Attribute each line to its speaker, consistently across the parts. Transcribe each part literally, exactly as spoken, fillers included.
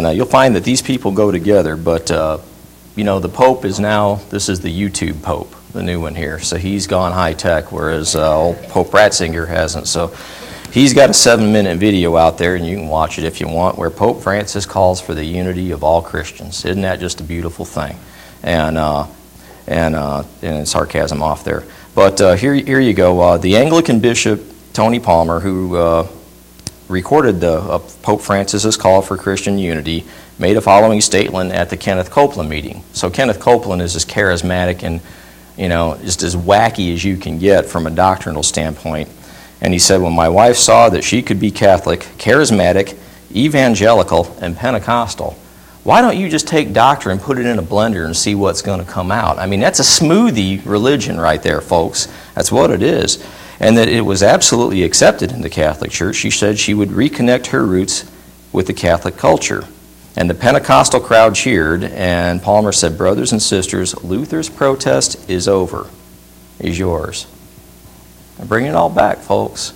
Speaker 1: Now, you'll find that these people go together, but, uh, you know, the Pope is now, this is the YouTube Pope, the new one here. So he's gone high-tech, whereas uh, old Pope Ratzinger hasn't. So he's got a seven-minute video out there, and you can watch it if you want, where Pope Francis calls for the unity of all Christians. Isn't that just a beautiful thing? And, uh, and, uh, and sarcasm off there. But uh, here, here you go. Uh, the Anglican Bishop, Tony Palmer, who uh, recorded the uh, Pope Francis's call for Christian unity, made a following statement at the Kenneth Copeland meeting. So Kenneth Copeland is as charismatic and, you know, just as wacky as you can get from a doctrinal standpoint. And he said, when my wife saw that she could be Catholic, charismatic, evangelical, and Pentecostal, why don't you just take doctrine and put it in a blender and see what's going to come out? I mean, that's a smoothie religion right there, folks. That's what it is. And that it was absolutely accepted in the Catholic Church. She said she would reconnect her roots with the Catholic culture. And the Pentecostal crowd cheered, and Palmer said, brothers and sisters, Luther's protest is over, is yours. And bring it all back, folks.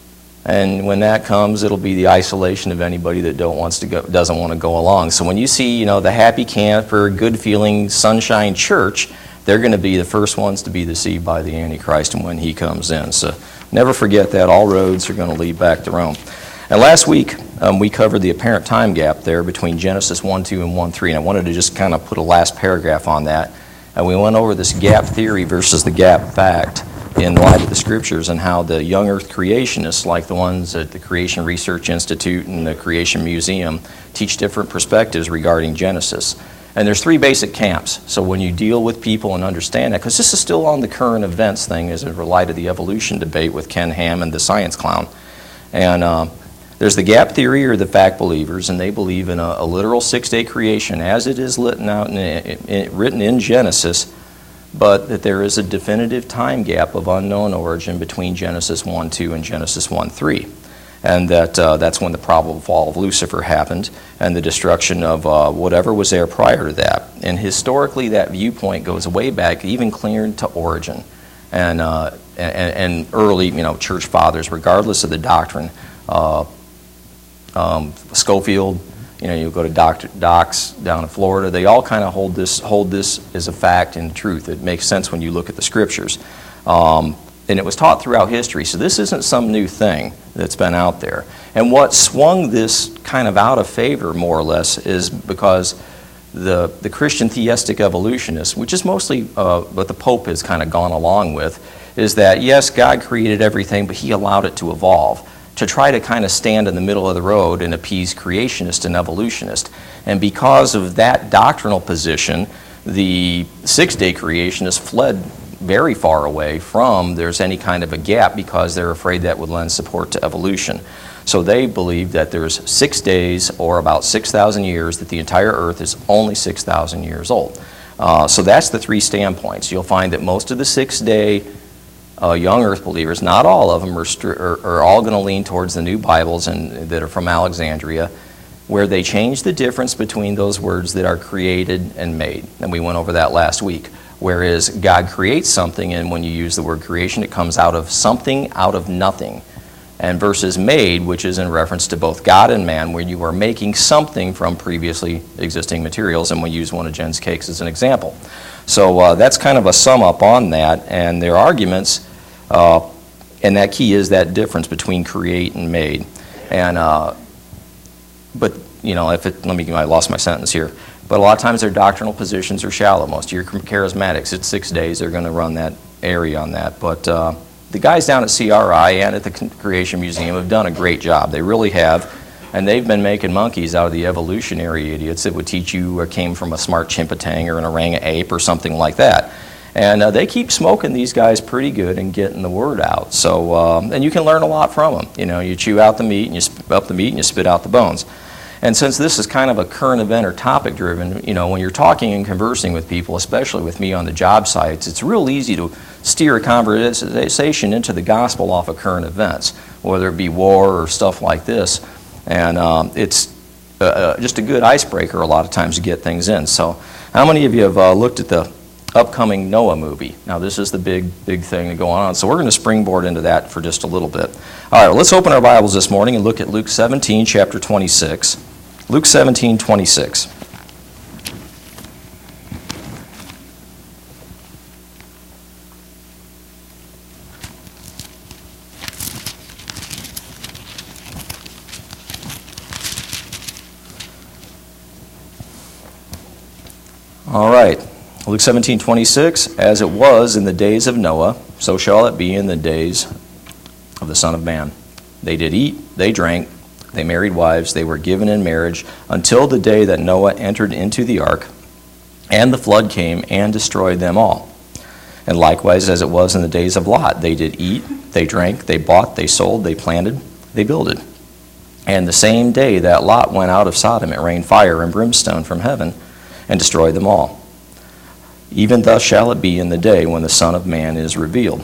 Speaker 1: And when that comes, it'll be the isolation of anybody that don't wants to go, doesn't want to go along. So when you see, you know, the happy camper, good-feeling, sunshine church, they're going to be the first ones to be deceived by the Antichrist when he comes in. So never forget that. All roads are going to lead back to Rome. And last week, um, we covered the apparent time gap there between Genesis one two and one three. And I wanted to just kind of put a last paragraph on that. And we went over this gap theory versus the gap fact in light of the Scriptures, and how the young earth creationists, like the ones at the Creation Research Institute and the Creation Museum, teach different perspectives regarding Genesis. And there's three basic camps. So when you deal with people and understand that, because this is still on the current events thing as it related to the evolution debate with Ken Ham and the science clown. And uh, there's the gap theory, or the fact believers, and they believe in a, a literal six-day creation as it is written out in, in, written in Genesis, but that there is a definitive time gap of unknown origin between Genesis one two and Genesis one three. And that uh, that's when the probable fall of Lucifer happened, and the destruction of uh, whatever was there prior to that. And historically, that viewpoint goes way back, even clear to Origen, and, uh, and and early, you know, church fathers, regardless of the doctrine. Uh, um, Schofield, you know, you go to Doctor Docs down in Florida. They all kind of hold this hold this as a fact and truth. It makes sense when you look at the Scriptures. Um, And it was taught throughout history, so this isn't some new thing that's been out there. And what swung this kind of out of favor, more or less, is because the, the Christian theistic evolutionists, which is mostly uh, what the Pope has kind of gone along with, is that, yes, God created everything, but he allowed it to evolve, to try to kind of stand in the middle of the road and appease creationists and evolutionists. And because of that doctrinal position, the six-day creationists fled very far away from there's any kind of a gap, because they're afraid that would lend support to evolution. So they believe that there's six days, or about six thousand years, that the entire earth is only six thousand years old. Uh, so that's the three standpoints. You'll find that most of the six-day uh, young earth believers, not all of them, are, are, are all going to lean towards the new Bibles and that are from Alexandria, where they change the difference between those words that are created and made. And we went over that last week. Whereas God creates something, and when you use the word creation, it comes out of something out of nothing. And versus made, which is in reference to both God and man, where you are making something from previously existing materials, and we use one of Jen's cakes as an example. So uh, that's kind of a sum up on that, and their arguments, uh, and that key is that difference between create and made. And uh, but you know, if it, let me, I lost my sentence here. But a lot of times their doctrinal positions are shallow. Most of your charismatics, it's six days, they're going to run that area on that. But uh, the guys down at C R I and at the Creation Museum have done a great job. They really have. And they've been making monkeys out of the evolutionary idiots that would teach you or came from a smart chimpanzee or an orang ape or something like that. And uh, they keep smoking these guys pretty good and getting the word out. So, um, and you can learn a lot from them. You know, you chew out the meat and you spit up the meat and you spit out the bones. And since this is kind of a current event or topic driven, you know, when you're talking and conversing with people, especially with me on the job sites, it's real easy to steer a conversation into the gospel off of current events, whether it be war or stuff like this. And um, it's uh, just a good icebreaker a lot of times to get things in. So how many of you have uh, looked at the upcoming Noah movie? Now this is the big, big thing going on. So we're going to springboard into that for just a little bit. All right, well, let's open our Bibles this morning and look at Luke seventeen, chapter twenty-six. Luke seventeen twenty-six. All right, Luke seventeen twenty-six, as it was in the days of Noah, so shall it be in the days of the Son of Man. They did eat, they drank, they married wives, they were given in marriage, until the day that Noah entered into the ark, and the flood came and destroyed them all. And likewise, as it was in the days of Lot, they did eat, they drank, they bought, they sold, they planted, they builded. And the same day that Lot went out of Sodom, it rained fire and brimstone from heaven, and destroyed them all. Even thus shall it be in the day when the Son of Man is revealed.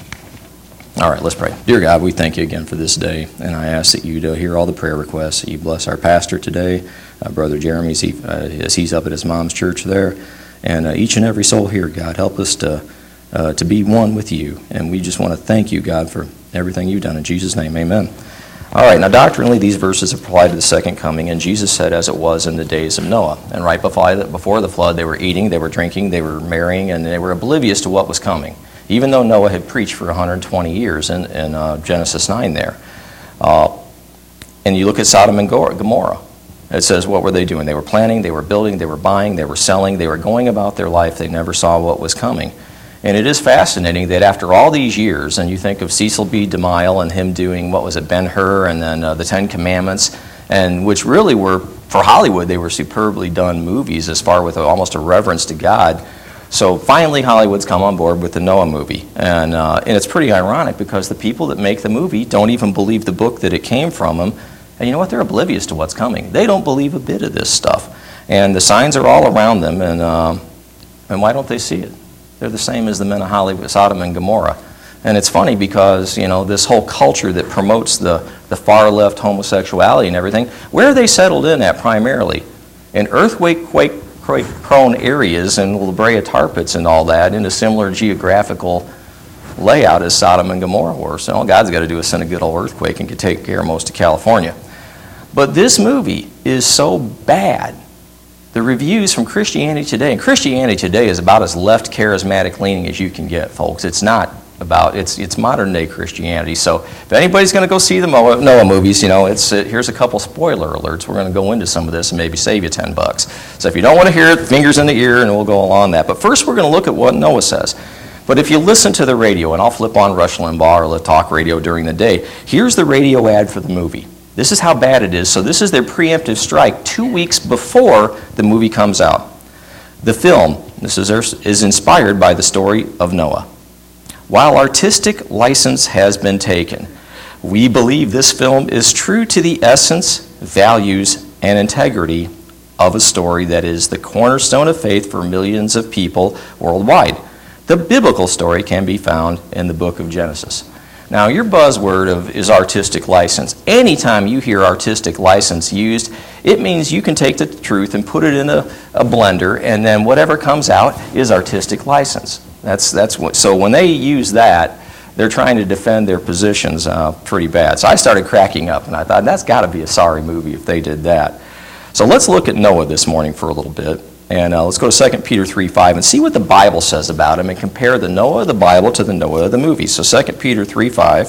Speaker 1: All right, let's pray. Dear God, we thank you again for this day, and I ask that you to hear all the prayer requests. That you bless our pastor today, uh, Brother Jeremy, as, he, uh, as he's up at his mom's church there, and uh, each and every soul here, God, help us to uh, to be one with you. And we just want to thank you, God, for everything you've done. In Jesus' name, amen. All right, now doctrinally, these verses apply to the second coming, and Jesus said, as it was in the days of Noah. And right before the flood, they were eating, they were drinking, they were marrying, and they were oblivious to what was coming, even though Noah had preached for one hundred twenty years in, in uh, Genesis nine there. Uh, and you look at Sodom and Gomorrah. It says, what were they doing? They were planning, they were building, they were buying, they were selling, they were going about their life. They never saw what was coming. And it is fascinating that after all these years, and you think of Cecil B. DeMille and him doing, what was it, Ben-Hur, and then uh, the Ten Commandments, and which really were, for Hollywood, they were superbly done movies as far with almost a reverence to God. So finally Hollywood's come on board with the Noah movie. And, uh, and it's pretty ironic because the people that make the movie don't even believe the book that it came from them. And you know what? They're oblivious to what's coming. They don't believe a bit of this stuff. And the signs are all around them, and, uh, and why don't they see it? They're the same as the men of Hollywood, Sodom and Gomorrah. And it's funny because, you know, this whole culture that promotes the, the far left homosexuality and everything, where are they settled in at primarily? In earthquake-prone areas in La Brea Tar Pits and all that, in a similar geographical layout as Sodom and Gomorrah were. So all God's got to do is send a good old earthquake and can take care of most of California. But this movie is so bad. The reviews from Christianity Today, and Christianity Today is about as left charismatic leaning as you can get, folks. It's not about, it's it's modern day Christianity. So if anybody's going to go see the Noah movies, you know, it's uh, here's a couple spoiler alerts. We're going to go into some of this and maybe save you ten bucks. So if you don't want to hear it, fingers in the ear, and we'll go along that. But first we're going to look at what Noah says. But if you listen to the radio, and I'll flip on Rush Limbaugh or the talk radio during the day, here's the radio ad for the movie. This is how bad it is. So this is their preemptive strike two weeks before the movie comes out. The film, this is, is inspired by the story of Noah. While artistic license has been taken, we believe this film is true to the essence, values, and integrity of a story that is the cornerstone of faith for millions of people worldwide. The biblical story can be found in the book of Genesis. Now, your buzzword of is artistic license. Anytime you hear artistic license used, it means you can take the truth and put it in a, a blender, and then whatever comes out is artistic license. That's that's what. So when they use that, they're trying to defend their positions uh, pretty bad. So I started cracking up, and I thought that's got to be a sorry movie if they did that. So let's look at Noah this morning for a little bit. And uh, let's go to Second Peter three five and see what the Bible says about him and compare the Noah of the Bible to the Noah of the movie. So Second Peter three five.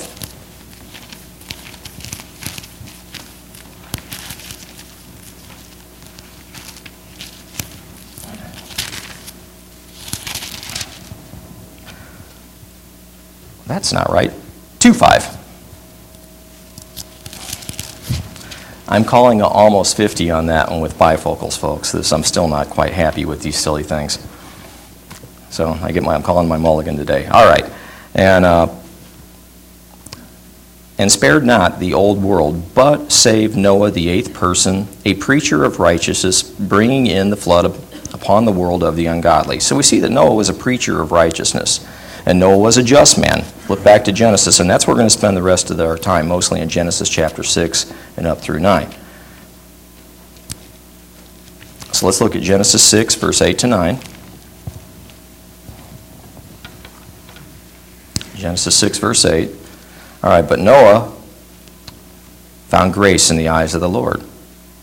Speaker 1: That's not right. two five. I'm calling a almost fifty on that one with bifocals, folks. This, I'm still not quite happy with these silly things. So I get my, I'm calling my mulligan today. All right. And, uh, and spared not the old world, but saved Noah, the eighth person, a preacher of righteousness, bringing in the flood upon the world of the ungodly. So we see that Noah was a preacher of righteousness. And Noah was a just man. Look back to Genesis, and that's where we're going to spend the rest of our time, mostly in Genesis chapter six and up through nine. So let's look at Genesis six, verse eight to nine. Genesis six, verse eight. All right, but Noah found grace in the eyes of the Lord.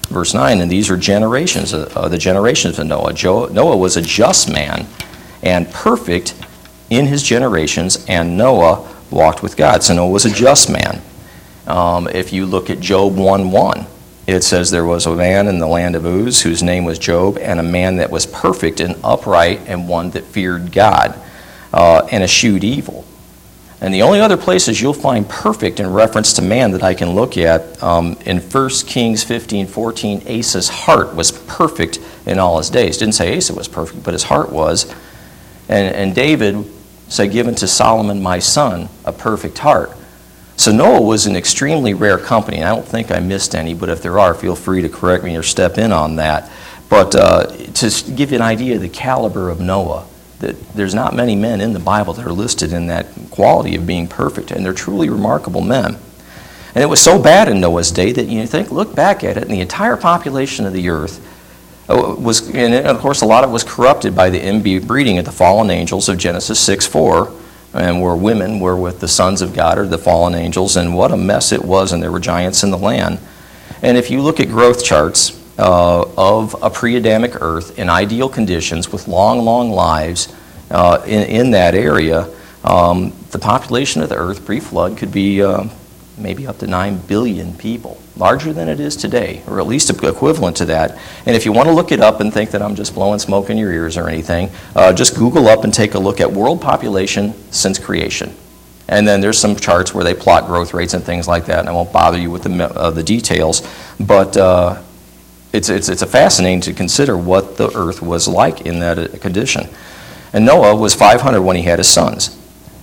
Speaker 1: verse nine, and these are generations, uh, uh, the generations of Noah. Jo Noah was a just man and perfect in his generations, and Noah walked with God. So Noah was a just man. Um, if you look at Job one one, it says there was a man in the land of Uz whose name was Job, and a man that was perfect and upright, and one that feared God uh, and eschewed evil. And the only other places you'll find perfect in reference to man that I can look at, um, in First Kings fifteen fourteen, Asa's heart was perfect in all his days. Didn't say Asa was perfect, but his heart was. And, and David said, given to Solomon my son a perfect heart. So Noah was an extremely rare company. I don't think I missed any, but if there are, feel free to correct me or step in on that. But uh, to give you an idea of the caliber of Noah, that there's not many men in the Bible that are listed in that quality of being perfect, and they're truly remarkable men. And it was so bad in Noah's day that you think, look back at it, and the entire population of the earth was, and of course a lot of it was corrupted by the inbreeding of the fallen angels of Genesis six four, and where women were with the sons of God or the fallen angels, and what a mess it was, and there were giants in the land. And if you look at growth charts, Uh, of a pre-Adamic earth in ideal conditions with long, long lives uh, in, in that area, um, the population of the earth pre-flood could be uh, maybe up to nine billion people, larger than it is today, or at least equivalent to that. And if you want to look it up and think that I'm just blowing smoke in your ears or anything, uh, just Google up and take a look at world population since creation. And then there's some charts where they plot growth rates and things like that, and I won't bother you with the, uh, the details, but uh, It's, it's, it's a fascinating to consider what the earth was like in that condition. And Noah was five hundred when he had his sons.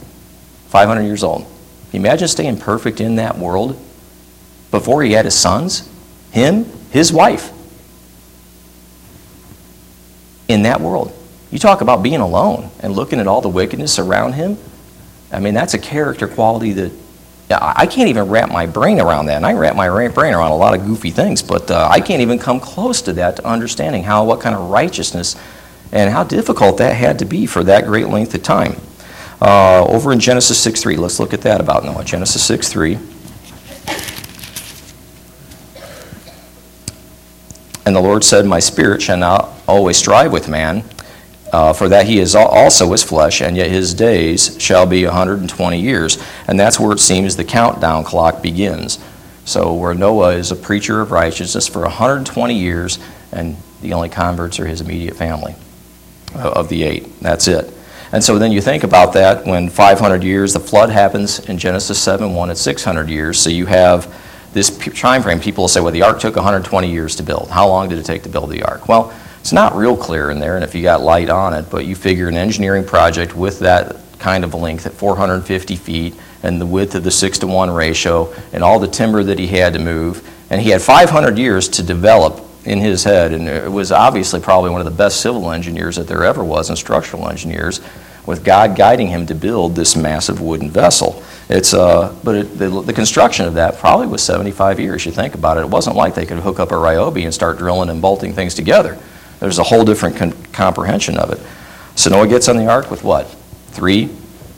Speaker 1: five hundred years old. Can you imagine staying perfect in that world before he had his sons? Him, his wife. In that world. You talk about being alone and looking at all the wickedness around him. I mean, that's a character quality that I can't even wrap my brain around that. And I wrap my brain around a lot of goofy things, but uh, I can't even come close to that, to understanding how, what kind of righteousness and how difficult that had to be for that great length of time. Uh, over in Genesis six three, let's look at that about Noah. Genesis six three. And the Lord said, my spirit shall not always strive with man, Uh, for that he is also as flesh, and yet his days shall be one hundred twenty years. And that's where it seems the countdown clock begins. So where Noah is a preacher of righteousness for one hundred twenty years, and the only converts are his immediate family of the eight. That's it. And so then you think about that, when five hundred years, the flood happens in Genesis seven one at six hundred years. So you have this time frame. People will say, well, the ark took one hundred twenty years to build. How long did it take to build the ark? Well, it's not real clear in there, and if you got light on it, but you figure an engineering project with that kind of length at four hundred fifty feet and the width of the six to one ratio and all the timber that he had to move, and he had five hundred years to develop in his head, and it was obviously probably one of the best civil engineers that there ever was, and structural engineers, with God guiding him to build this massive wooden vessel. It's uh, but it, the, the construction of that probably was seventy-five years. You think about it, it wasn't like they could hook up a Ryobi and start drilling and bolting things together. There's a whole different con comprehension of it. So Noah gets on the ark with what? Three?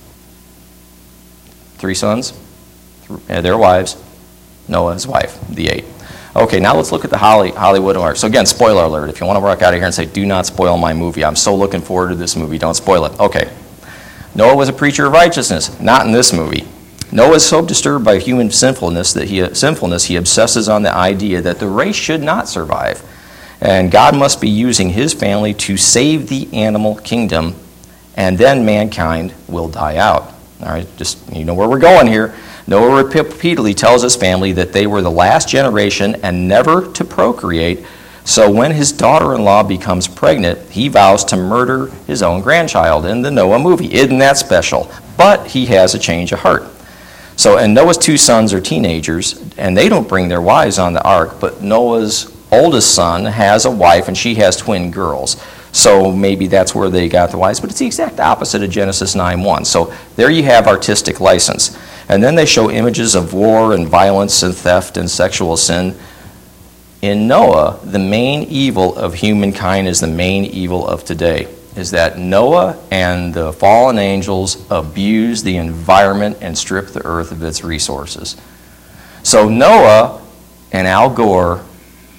Speaker 1: Three sons? Th their wives. Noah, his wife, the eight. Okay, now let's look at the Holly, Hollywood ark. So again, spoiler alert. If you want to walk out of here and say, do not spoil my movie. I'm so looking forward to this movie. Don't spoil it. Okay. Noah was a preacher of righteousness. Not in this movie. Noah is so disturbed by human sinfulness that he, sinfulness, he obsesses on the idea that the race should not survive. And God must be using his family to save the animal kingdom, and then mankind will die out. All right, just, you know where we're going here. Noah repeatedly tells his family that they were the last generation and never to procreate. So when his daughter-in-law becomes pregnant, he vows to murder his own grandchild in the Noah movie. Isn't that special? But he has a change of heart. So, and Noah's two sons are teenagers, and they don't bring their wives on the ark, but Noah's oldest son has a wife, and she has twin girls. So maybe that's where they got the wives, but it's the exact opposite of Genesis nine one. So there you have artistic license. And then they show images of war and violence and theft and sexual sin. In Noah, the main evil of humankind is the main evil of today, is that Noah and the fallen angels abuse the environment and strip the earth of its resources. So Noah and Al Gore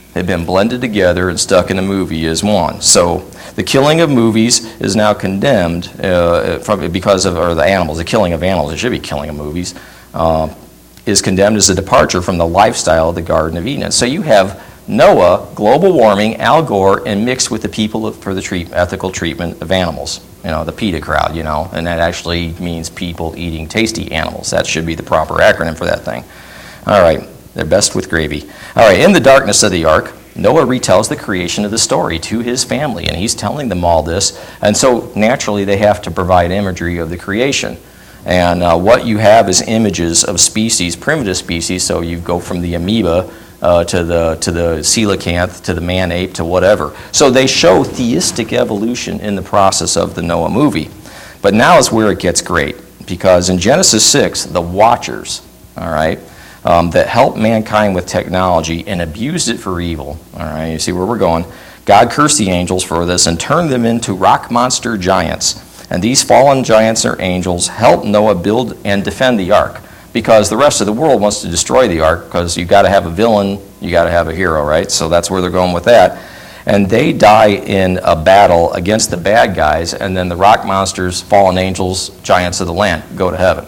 Speaker 1: had been blended together and stuck in a movie as one. So the killing of movies is now condemned uh, from, because of, or the animals, the killing of animals, it should be killing of movies, uh, is condemned as a departure from the lifestyle of the Garden of Eden. So you have Noah, global warming, Al Gore, and mixed with the people for the treat, ethical treatment of animals. You know, the PETA crowd, you know, and that actually means people eating tasty animals. That should be the proper acronym for that thing. All right, they're best with gravy. All right, in the darkness of the ark, Noah retells the creation of the story to his family, and he's telling them all this. And so naturally, they have to provide imagery of the creation. And uh, what you have is images of species, primitive species. So you go from the amoeba uh, to the to the coelacanth to the man ape to whatever. So they show theistic evolution in the process of the Noah movie. But now is where it gets great, because in Genesis six, the Watchers, all right, um, that helped mankind with technology and abused it for evil. All right, you see where we're going. God cursed the angels for this and turned them into rock monster giants. And these fallen giants or angels helped Noah build and defend the ark, because the rest of the world wants to destroy the ark, because you've got to have a villain, you got to have a hero, right? So that's where they're going with that. And they die in a battle against the bad guys, and then the rock monsters, fallen angels, giants of the land go to heaven.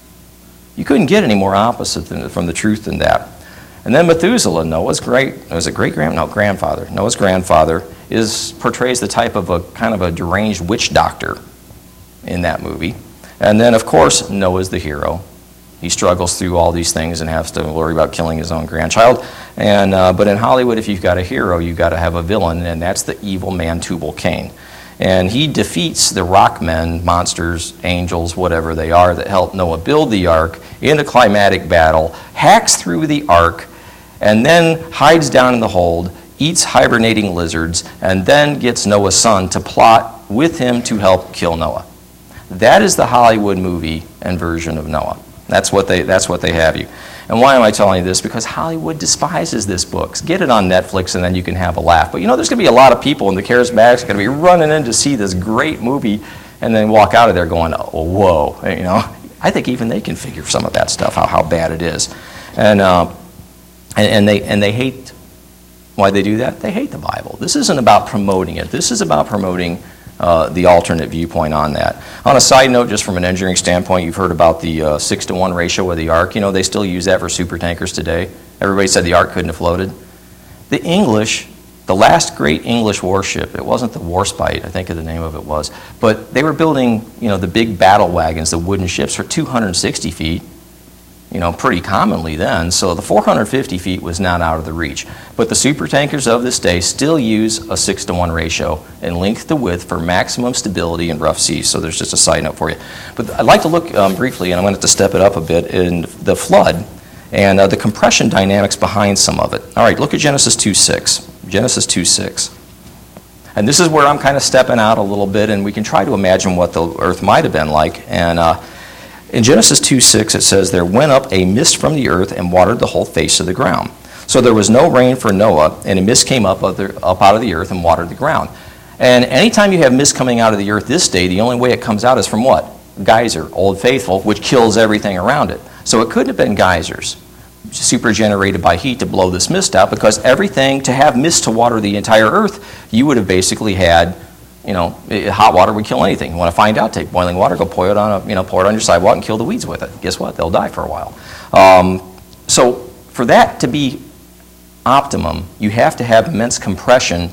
Speaker 1: You couldn't get any more opposite than, from the truth than that. And then Methuselah, Noah's great, was it great grand, no, grandfather, Noah's grandfather, is portrays the type of a kind of a deranged witch doctor in that movie. And then, of course, Noah's the hero. He struggles through all these things and has to worry about killing his own grandchild. And uh, but in Hollywood, if you've got a hero, you've got to have a villain, and that's the evil man Tubal-Cain. And he defeats the rock men, monsters, angels, whatever they are, that helped Noah build the ark in a climatic battle, hacks through the ark, and then hides down in the hold, eats hibernating lizards, and then gets Noah's son to plot with him to help kill Noah. That is the Hollywood movie and version of Noah. That's what they, that's what they have you. And why am I telling you this? Because Hollywood despises this book. Get it on Netflix and then you can have a laugh. But you know, there's going to be a lot of people in the charismatics going to be running in to see this great movie and then walk out of there going, oh, whoa. You know, I think even they can figure some of that stuff, how, how bad it is. And, uh, and, and, they, and they hate, why they do that? They hate the Bible. This isn't about promoting it. This is about promoting Uh, the alternate viewpoint on that. On a side note, just from an engineering standpoint, you've heard about the uh, six to one ratio of the ark. You know, they still use that for super tankers today. Everybody said the ark couldn't have floated. The English, the last great English warship, it wasn't the Warspite, I think of the name of it was, but they were building, you know, the big battle wagons, the wooden ships, for two hundred sixty feet. You know, pretty commonly then, so the four hundred fifty feet was not out of the reach. But the super tankers of this day still use a six to one ratio in length to width for maximum stability in rough seas. So there's just a side note for you. But I'd like to look um, briefly, and I'm going to have to step it up a bit, in the flood and uh, the compression dynamics behind some of it. All right, look at Genesis two six. Genesis two six. And this is where I'm kind of stepping out a little bit, and we can try to imagine what the earth might have been like. And uh, in Genesis two six, it says, there went up a mist from the earth and watered the whole face of the ground. So there was no rain for Noah, and a mist came up, of the, up out of the earth and watered the ground. And anytime you have mist coming out of the earth this day, the only way it comes out is from what? Geyser, Old Faithful, which kills everything around it. So it couldn't have been geysers, super generated by heat to blow this mist out, because everything, to have mist to water the entire earth, you would have basically had, you know, hot water would kill anything. You want to find out, take boiling water, go pour it on a, you know, pour it on your sidewalk and kill the weeds with it. Guess what? They'll die for a while. Um, so for that to be optimum, you have to have immense compression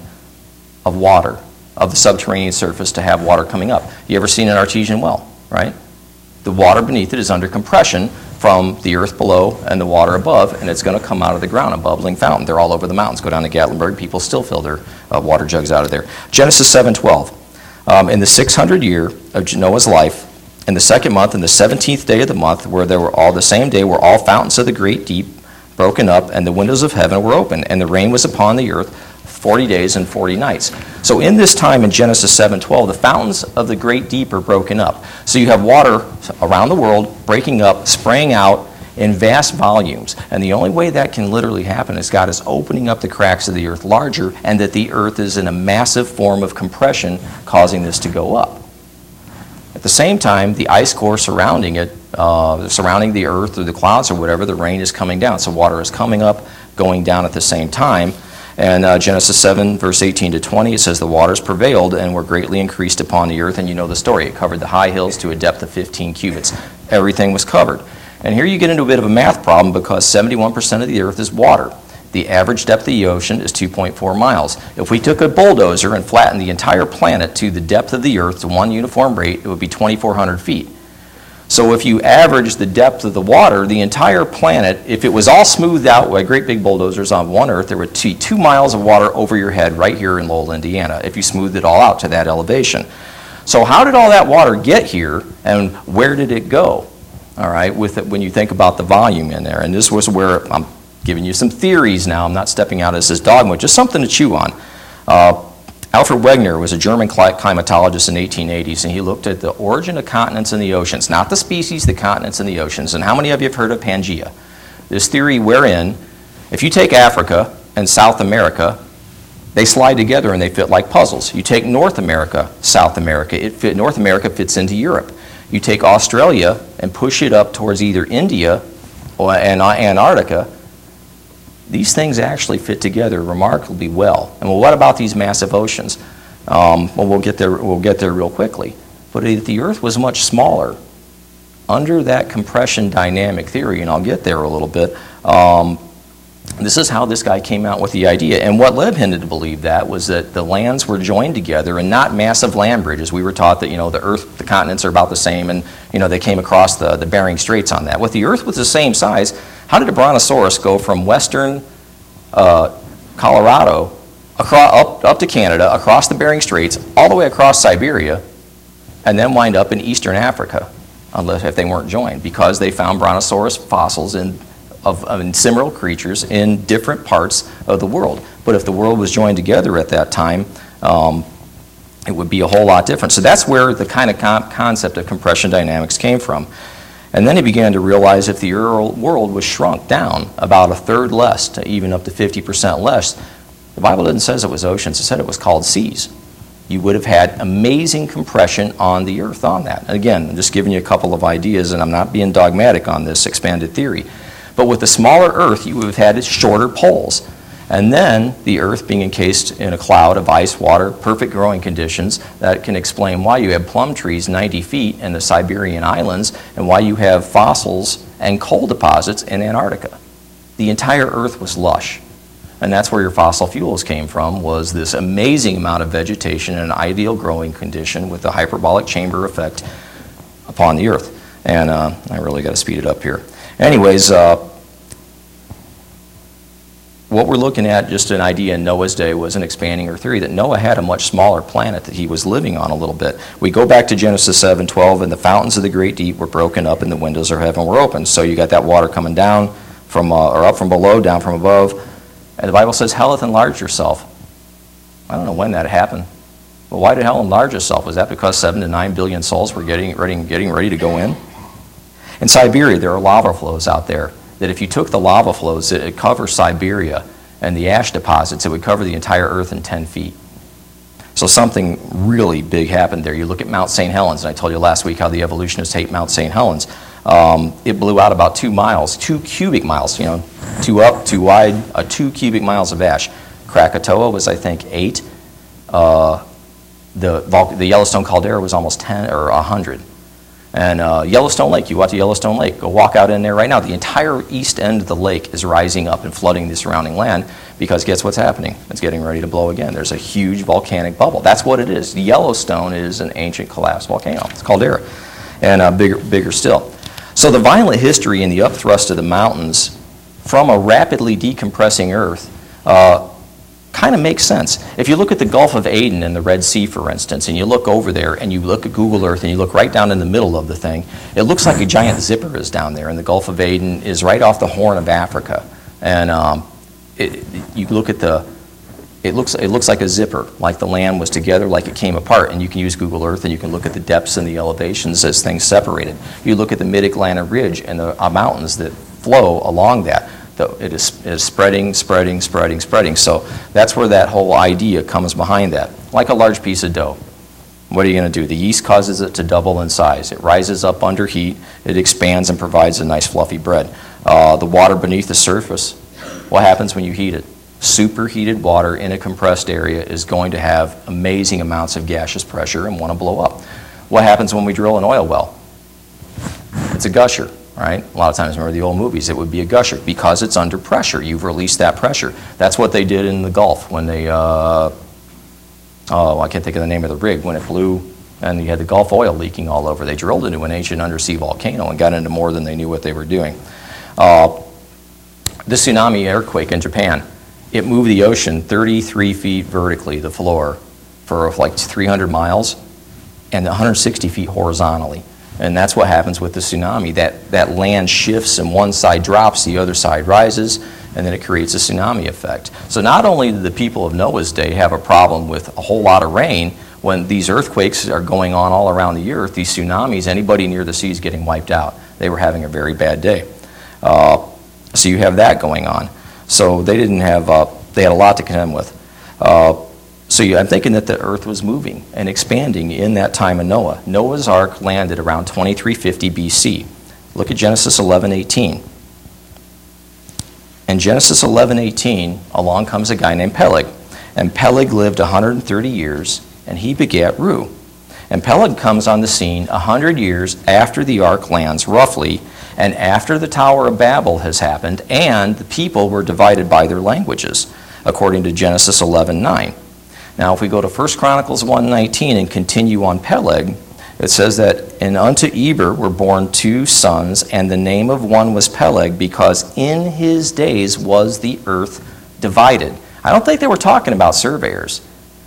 Speaker 1: of water, of the subterranean surface, to have water coming up. You ever seen an artesian well, right? The water beneath it is under compression from the earth below and the water above, and it's going to come out of the ground, a bubbling fountain. They're all over the mountains. Go down to Gatlinburg, people still fill their uh, water jugs out of there. Genesis seven twelve. Um, in the six hundredth year of Noah's life, in the second month, in the seventeenth day of the month, where there were all the same day, were all fountains of the great deep broken up, and the windows of heaven were open, and the rain was upon the earth forty days and forty nights. So in this time in Genesis seven twelve, the fountains of the great deep are broken up. So you have water around the world breaking up, spraying out in vast volumes. And the only way that can literally happen is God is opening up the cracks of the earth larger, and that the earth is in a massive form of compression causing this to go up. At the same time, the ice core surrounding it, uh, surrounding the earth or the clouds or whatever, the rain is coming down. So water is coming up, going down at the same time. And uh, Genesis seven, verse eighteen to twenty, it says, the waters prevailed and were greatly increased upon the earth. And you know the story. It covered the high hills to a depth of fifteen cubits. Everything was covered. And here you get into a bit of a math problem because seventy-one percent of the earth is water. The average depth of the ocean is two point four miles. If we took a bulldozer and flattened the entire planet to the depth of the earth to one uniform rate, it would be twenty-four hundred feet. So if you average the depth of the water, the entire planet, if it was all smoothed out by great big bulldozers on one earth, there would be two miles of water over your head right here in Lowell, Indiana, if you smoothed it all out to that elevation. So how did all that water get here, and where did it go? All right, with it, when you think about the volume in there. And this was where I'm giving you some theories now. I'm not stepping out as this dogma, just something to chew on. Uh, Alfred Wegener was a German climatologist in the eighteen eighties, and he looked at the origin of continents in the oceans, not the species, the continents in the oceans. And how many of you have heard of Pangea? This theory wherein, if you take Africa and South America, they slide together and they fit like puzzles. You take North America, South America, it fit, North America fits into Europe. You take Australia and push it up towards either India or and Antarctica, these things actually fit together remarkably well. And well, what about these massive oceans? Um, well, we'll get there. We'll get there real quickly. But if the Earth was much smaller, under that compression dynamic theory, and I'll get there a little bit. Um, this is how this guy came out with the idea. And what led him to believe that was that the lands were joined together and not massive land bridges. We were taught that you know the Earth, the continents are about the same, and you know they came across the the Bering Straits on that. With the Earth was the same size. How did a brontosaurus go from western uh, Colorado across, up, up to Canada, across the Bering Straits, all the way across Siberia, and then wind up in eastern Africa, unless if they weren't joined, because they found brontosaurus fossils in, of, of in similar creatures in different parts of the world. But if the world was joined together at that time, um, it would be a whole lot different. So that's where the kind of con concept of compression dynamics came from. And then he began to realize if the world was shrunk down about a third less, to even up to fifty percent less, the Bible didn't say it was oceans, it said it was called seas. You would have had amazing compression on the earth on that. And again, I'm just giving you a couple of ideas, and I'm not being dogmatic on this expanded theory. But with the smaller earth, you would have had shorter poles. And then the earth being encased in a cloud of ice, water, perfect growing conditions, that can explain why you have plum trees ninety feet in the Siberian islands and why you have fossils and coal deposits in Antarctica. The entire earth was lush. And that's where your fossil fuels came from, was this amazing amount of vegetation in an ideal growing condition with the hyperbolic chamber effect upon the earth. And uh, I really got to speed it up here. Anyways, uh, what we're looking at, just an idea in Noah's day, was an expanding earth theory that Noah had a much smaller planet that he was living on a little bit. We go back to Genesis seven twelve, and the fountains of the great deep were broken up and the windows of heaven were opened. So you got that water coming down from, uh, or up from below, down from above. And the Bible says, hell hath enlarged herself. I don't know when that happened. Well, why did hell enlarge itself? Was that because seven to nine billion souls were getting ready, getting ready to go in? In Siberia, there are lava flows out there that if you took the lava flows, it would cover Siberia, and the ash deposits, it would cover the entire earth in ten feet. So something really big happened there. You look at Mount Saint Helens, and I told you last week how the evolutionists hate Mount Saint Helens. Um, it blew out about two miles, two cubic miles, you know, two up, two wide, uh, two cubic miles of ash. Krakatoa was, I think, eight. Uh, the, the Yellowstone caldera was almost ten or a hundred. And uh, Yellowstone Lake, you go out to Yellowstone Lake, go walk out in there right now. The entire east end of the lake is rising up and flooding the surrounding land because guess what's happening? It's getting ready to blow again. There's a huge volcanic bubble. That's what it is. The Yellowstone is an ancient collapsed volcano. It's caldera, and uh, bigger, bigger still. So the violent history in the upthrust of the mountains from a rapidly decompressing earth uh, kind of makes sense. If you look at the Gulf of Aden and the Red Sea, for instance, and you look over there and you look at Google Earth and you look right down in the middle of the thing, it looks like a giant zipper is down there, and the Gulf of Aden is right off the Horn of Africa. And um, it, you look at the, it looks, it looks like a zipper, like the land was together, like it came apart, and you can use Google Earth and you can look at the depths and the elevations as things separated. You look at the Mid-Atlantic Ridge and the uh, mountains that flow along that. It is, is spreading, spreading, spreading, spreading. So that's where that whole idea comes behind that. Like a large piece of dough. What are you going to do? The yeast causes it to double in size. It rises up under heat. It expands and provides a nice fluffy bread. Uh, the water beneath the surface, what happens when you heat it? Superheated water in a compressed area is going to have amazing amounts of gaseous pressure and want to blow up. What happens when we drill an oil well? It's a gusher, right? A lot of times, remember the old movies, it would be a gusher because it's under pressure. You've released that pressure. That's what they did in the Gulf when they, uh, oh, I can't think of the name of the rig, when it blew and you had the Gulf oil leaking all over. They drilled into an ancient undersea volcano and got into more than they knew what they were doing. Uh, the tsunami earthquake in Japan, it moved the ocean thirty-three feet vertically, the floor, for like three hundred miles, and one hundred sixty feet horizontally. And that's what happens with the tsunami. That, that land shifts and one side drops, the other side rises, and then it creates a tsunami effect. So not only did the people of Noah's day have a problem with a whole lot of rain, when these earthquakes are going on all around the earth, these tsunamis, anybody near the sea is getting wiped out. They were having a very bad day. Uh, so you have that going on. So they didn't have, uh, they had a lot to contend with. Uh, so you, I'm thinking that the earth was moving and expanding in that time of Noah. Noah's Ark landed around twenty-three fifty B C. Look at Genesis eleven eighteen. In Genesis eleven eighteen, along comes a guy named Peleg. And Peleg lived one hundred thirty years, and he begat Reu. And Peleg comes on the scene one hundred years after the ark lands, roughly, and after the Tower of Babel has happened, and the people were divided by their languages, according to Genesis eleven nine. Now, if we go to First Chronicles one nineteen and continue on Peleg, it says that, and unto Eber were born two sons, and the name of one was Peleg, because in his days was the earth divided. I don't think they were talking about surveyors.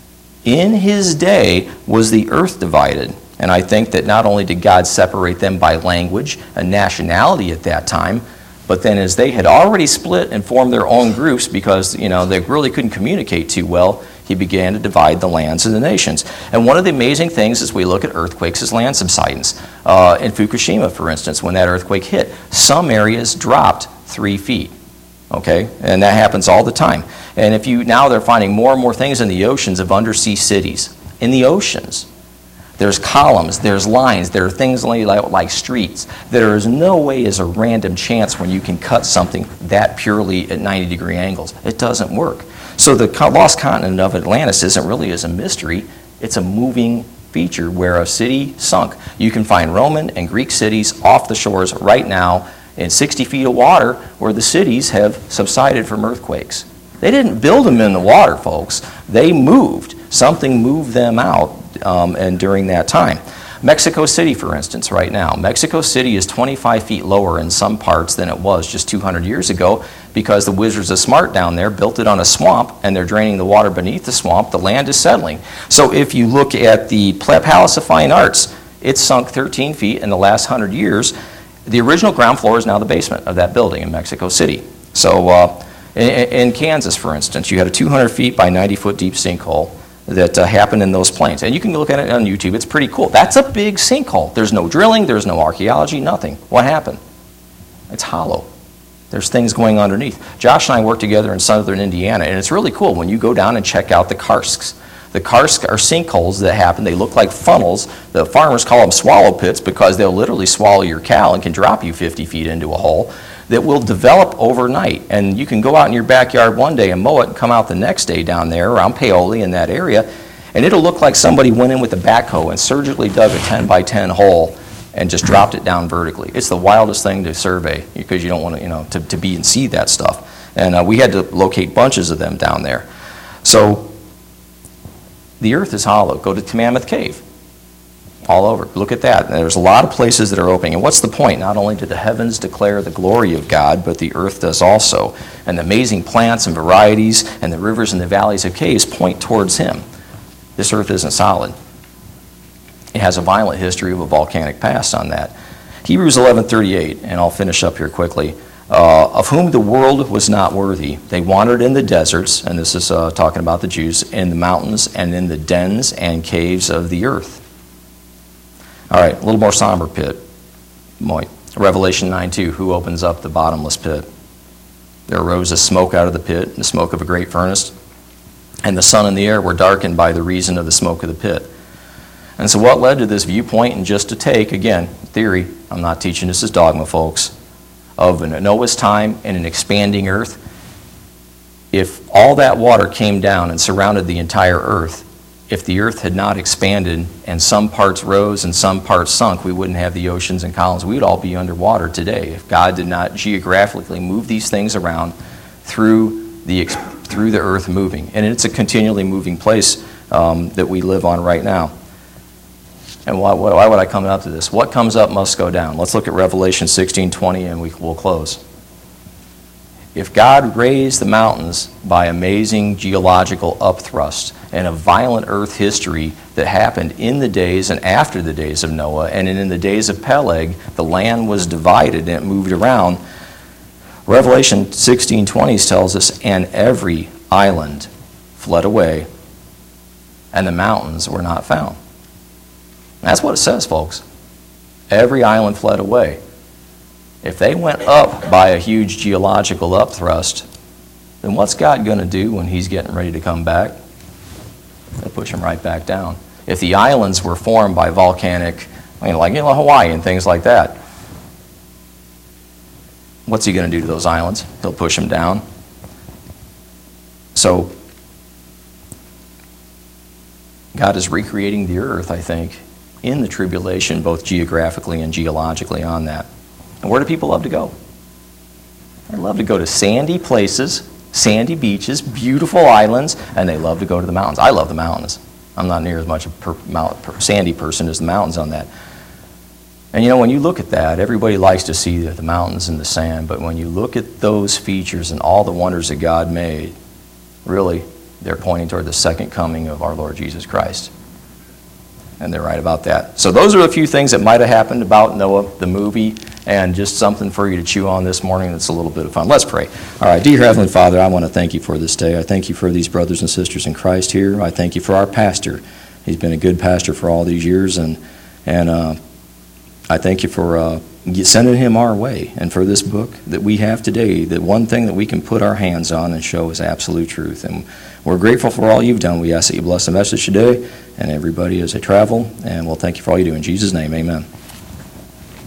Speaker 1: In his day was the earth divided. And I think that not only did God separate them by language and nationality at that time, but then as they had already split and formed their own groups because, you know, they really couldn't communicate too well, he began to divide the lands of the nations. And one of the amazing things as we look at earthquakes is land subsidence. Uh, in Fukushima, for instance, when that earthquake hit, some areas dropped three feet. Okay, and that happens all the time. And if you now they're finding more and more things in the oceans of undersea cities. In the oceans, there's columns, there's lines, there are things like, like streets. There is no way as a random chance when you can cut something that purely at ninety degree angles. It doesn't work. So the lost continent of Atlantis isn't really as a mystery. It's a moving feature where a city sunk. You can find Roman and Greek cities off the shores right now in sixty feet of water where the cities have subsided from earthquakes. They didn't build them in the water, folks. They moved. Something moved them out um, and during that time. Mexico City, for instance, right now. Mexico City is twenty-five feet lower in some parts than it was just two hundred years ago because the Wizards of Smart down there built it on a swamp and they're draining the water beneath the swamp. The land is settling. So if you look at the Palace of Fine Arts, it's sunk thirteen feet in the last one hundred years. The original ground floor is now the basement of that building in Mexico City. So uh, in, in Kansas, for instance, you had a two hundred feet by ninety foot deep sinkhole that uh, happened in those plains. And you can look at it on YouTube. It's pretty cool. That's a big sinkhole. There's no drilling. There's no archaeology. Nothing. What happened? It's hollow. There's things going underneath. Josh and I work together in southern Indiana, and it's really cool when you go down and check out the karsks. The karsks are sinkholes that happen. They look like funnels. The farmers call them swallow pits because they'll literally swallow your cow and can drop you fifty feet into a hole that will develop overnight. And you can go out in your backyard one day and mow it and come out the next day down there around Paoli in that area, and it'll look like somebody went in with a backhoe and surgically dug a ten by ten hole and just dropped it down vertically. It's the wildest thing to survey because you don't want to, you know, to, to be and see that stuff. And uh, we had to locate bunches of them down there. So the earth is hollow. Go to Mammoth Cave. All over. Look at that. There's a lot of places that are opening. And what's the point? Not only do the heavens declare the glory of God, but the earth does also. And the amazing plants and varieties and the rivers and the valleys of caves point towards Him. This earth isn't solid. It has a violent history of a volcanic past on that. Hebrews eleven thirty-eight, and I'll finish up here quickly. Uh, of whom the world was not worthy. They wandered in the deserts, and this is uh, talking about the Jews, in the mountains and in the dens and caves of the earth. All right, a little more somber pit. Revelation nine two, who opens up the bottomless pit? There arose a smoke out of the pit, the smoke of a great furnace, and the sun and the air were darkened by the reason of the smoke of the pit. And so what led to this viewpoint, and just to take, again, theory, I'm not teaching this as dogma, folks, of Noah's time and an expanding earth, if all that water came down and surrounded the entire earth, if the earth had not expanded and some parts rose and some parts sunk, we wouldn't have the oceans and columns. We would all be underwater today if God did not geographically move these things around through the, through the earth moving. And it's a continually moving place um, that we live on right now. And why, why would I come up to this? What comes up must go down. Let's look at Revelation sixteen twenty and we, we'll close. If God raised the mountains by amazing geological upthrust and a violent earth history that happened in the days and after the days of Noah, and in the days of Peleg, the land was divided and it moved around, Revelation sixteen twenty tells us, and every island fled away, and the mountains were not found. That's what it says, folks. Every island fled away. If they went up by a huge geological upthrust, then what's God going to do when he's getting ready to come back? They'll push him right back down. If the islands were formed by volcanic, I mean, like you know, Hawaii and things like that, what's he going to do to those islands? He'll push them down. So God is recreating the earth, I think, in the tribulation, both geographically and geologically on that. And where do people love to go? They love to go to sandy places, sandy beaches, beautiful islands, and they love to go to the mountains. I love the mountains. I'm not near as much a per, mount, per, sandy person as the mountains on that. And you know, when you look at that, everybody likes to see the, the mountains and the sand, but when you look at those features and all the wonders that God made, really, they're pointing toward the second coming of our Lord Jesus Christ. And they're right about that. So those are a few things that might have happened about Noah, the movie, and just something for you to chew on this morning that's a little bit of fun. Let's pray. All right, dear Heavenly Father, I want to thank you for this day. I thank you for these brothers and sisters in Christ here. I thank you for our pastor. He's been a good pastor for all these years, and and uh, I thank you for uh, sending him our way, and for this book that we have today, that one thing that we can put our hands on and show is absolute truth. And we're grateful for all you've done. We ask that you bless the message today and everybody as they travel, and we'll thank you for all you do. In Jesus' name, amen.